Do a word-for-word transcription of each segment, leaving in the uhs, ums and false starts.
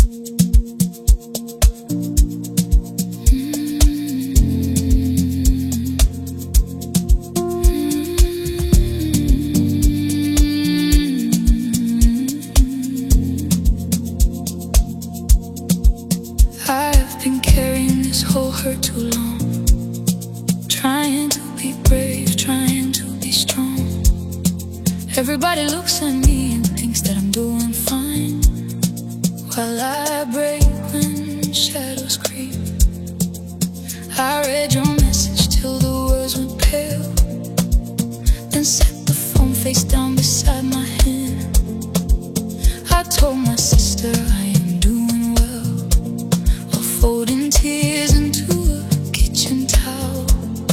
Everybody looks at me and thinks that I'm doing fine, while I break when shadows creep. I read your message till the words went pale, then set the phone face down beside my hand. I told my sister I am doing well, while folding tears into a kitchen towel.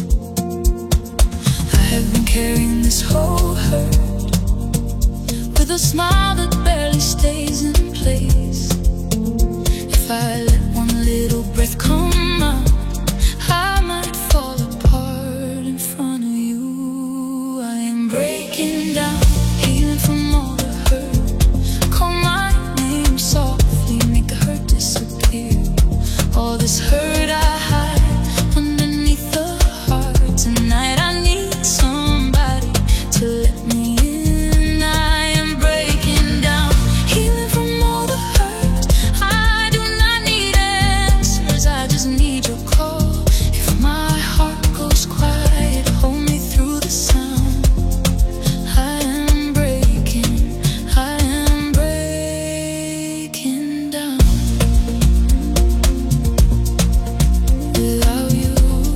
I have been carrying this whole hurt with a smile that barely stays in place. If I let one little breath come out, I might fall apart in front of you. I am breaking down, healing from all the hurt. Call my name softly, make the hurt disappear. All this hurt I hide underneath the heart. Tonight I need somebody to let me in. I am breaking down, healing from all the hurt. I do not need answers, I just need your call. If my heart goes quiet, hold me through the sound. I am breaking, I am breaking down without you.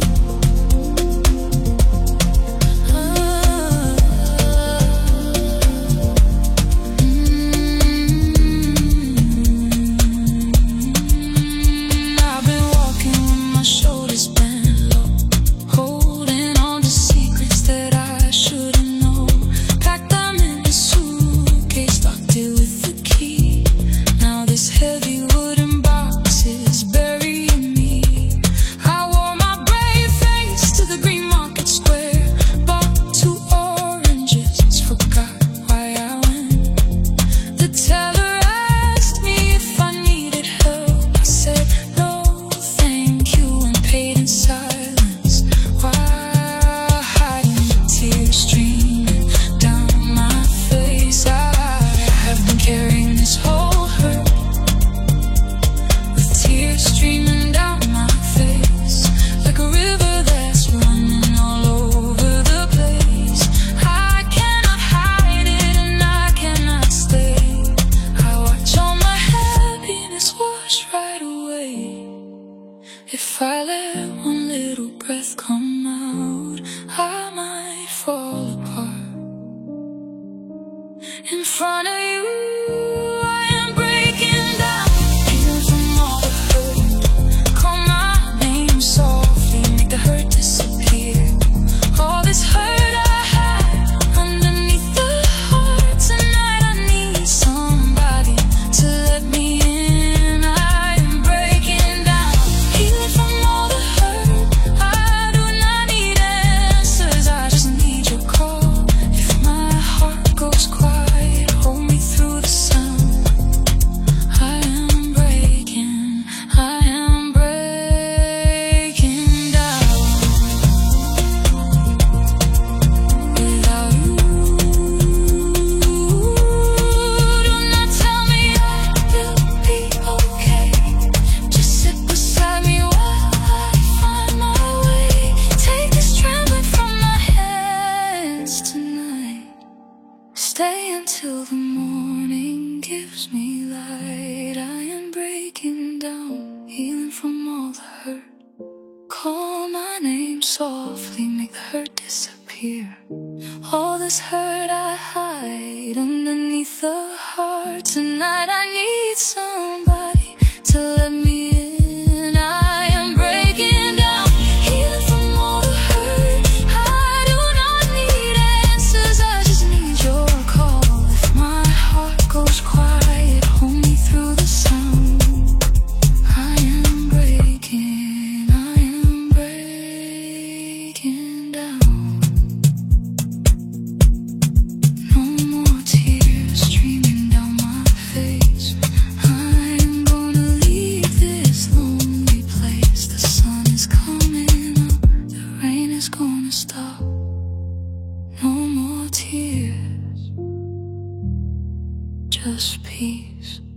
I've been walking with my shoulders bent low, holding on to secrets that I shouldn't know. Packed them in a suitcase, locked it with the key. Now this heavy wooden box is burying me. I wore my brave face to the green market square, bought two oranges, forgot why I went. The teller asked me if I needed help. I said no, thank you, and paid in silence, while hiding the tears streaming down my face. I have been carrying this whole hurt with tears streaming down my face, like a river that's running all over the place. I cannot hide it and I cannot stay. I watch all my happiness wash right away. If I let one little breath come out, I might fall apart in front of you. I am breaking down, healing from all the hurt. Call my name softly, make the hurt disappear. All this hurt I hide underneath the heart. Tonight I need somebody to let me in. I am breaking down, healing from all the hurt. I do not need answers, I just need your call. If my heart goes quiet, hold me through the sound. I am breaking, I am breaking down without you. Do not tell me I will be okay, just sit beside me while I find my way. Take this trembling from my hands tonight. Stay until the morning gives me light. I am breaking down, healing from all the hurt. Call my name softly, make the hurt disappear. All this hurt I hide underneath the heart. Tonight I need somebody to let me in. I am breaking down, healing from all the hurt. I do not need answers, I just need your call. If my heart goes quiet, hold me through the sound. I am breaking, I am breaking down stop. No more tears, just peace.